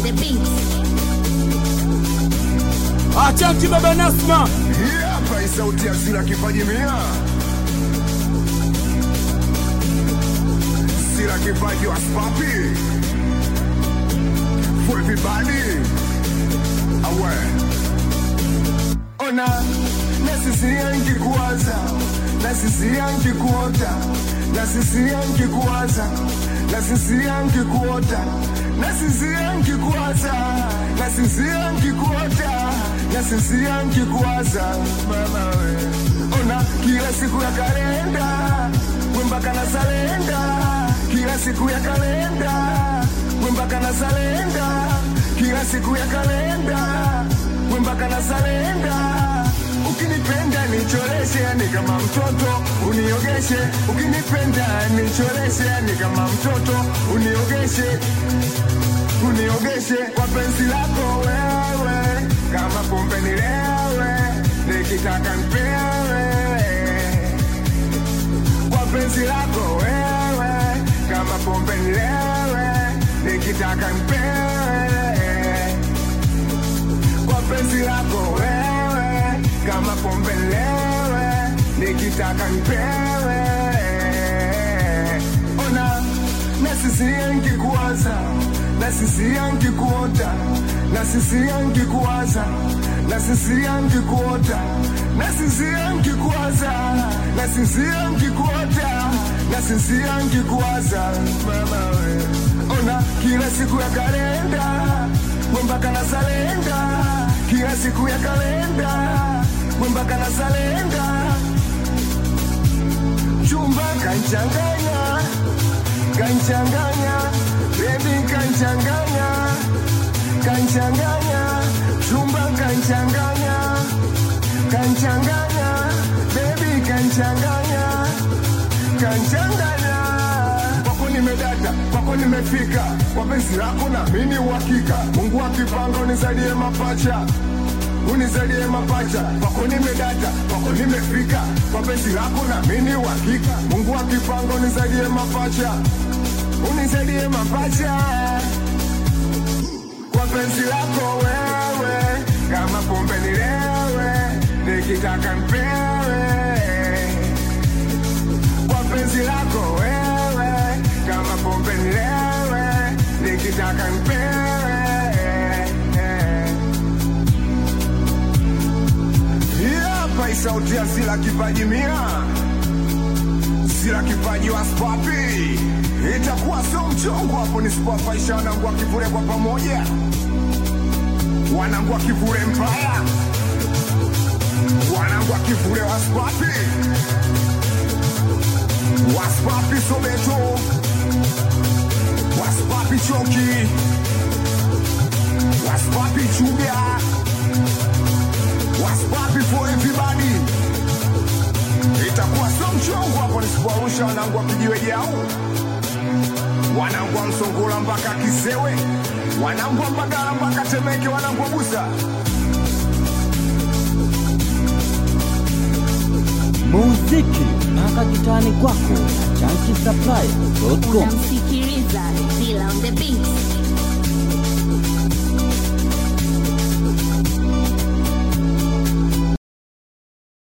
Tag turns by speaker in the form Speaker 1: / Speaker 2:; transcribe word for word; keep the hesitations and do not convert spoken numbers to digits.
Speaker 1: the beat.
Speaker 2: Achanti baba Nasma.
Speaker 3: Yeah, pa sauti ya Sila Kipaji mia. Sila Kipaji was papi. For everybody. Aware. Ona, na sisi yanki kuwaza, na sisi yanki kuota, na sisi yanki kuwaza, na sisi yanki kuota, na sisi yanki kuwaza, na sisi yanki kuota, na sisi yanki kuwaza, mama we. Ona, kila siku ya kalenda, wembaka na salenda, kila siku ya kalenda, wembaka na salenda, kila siku ya kalenda, wembaka na salenda. Ukinipenda nichoreshe ni kama mtoto uniogeshe, ukinipenda nichoreshe ni kama mtoto uniogeshe, uniogeshe kwa penzi lako wewe, kama pombe nilewe, nikitaka nipewe, kwa penzi lako wewe, kama pombe nilewe, nikitaka nipewe, kwa penzi lako wewe, kama pombe lewe, nikitaka nipewe. Ona, na sisi yanki kuwaza, na sisi yanki kuota, na sisi yanki kuwaza, na sisi yanki kuota, na sisi yanki kuwaza, na sisi yanki kuota, na sisi yanki kuwaza, mama we. Ona, kila siku ya kalenda, wembaka na salenda, kila siku ya kalenda, wembaka na salenda. Chumba kanchanganya, kanchanganya, baby kanchanganya, kanchanganya, chumba kanchanganya, kanchanganya, baby kanchanganya, kanchanganya. Kwako nimedata, kwako nimefika, kwa penzi lako na mimi uhakika. Mungu akipanga unizalie mapacha, unizalie mapacha. Kwako nimedata, kwako nimefika, kwa penzi lako na mimi uhakika. Mungu akipanga unizalie mapacha, unizalie mapacha. Kwa penzi lako wewe, kama pombe nilewe, nikitaka nipewe. Kwa penzi lako wewe, kama pombe nilewe, nikitaka nipewe. Pai sauti ya Sila Kipaji mia, Sila Kipaji was papi. Itakuwa sio mchongo hapo nisipowafaisha wanangu wa Kivule kwa pamoja, wanangu wa Kivule Empire, wanangu wa Kivule was papi, was papi Sobeto, was papi Choki, was papi Chuga, was papi for everybody. Itakuwa sio mchongo hapo nisipowarusha wanangu wa Kijiwe Jau, wanangu wa Msongola mpaka Kisewe, wanangu wa Mbagala mpaka Temeke, wanangu wa Busa.
Speaker 2: Muziki mpaka kitani kwako na chanki supply dot com.
Speaker 1: Unamsikiliza Sila on the beat.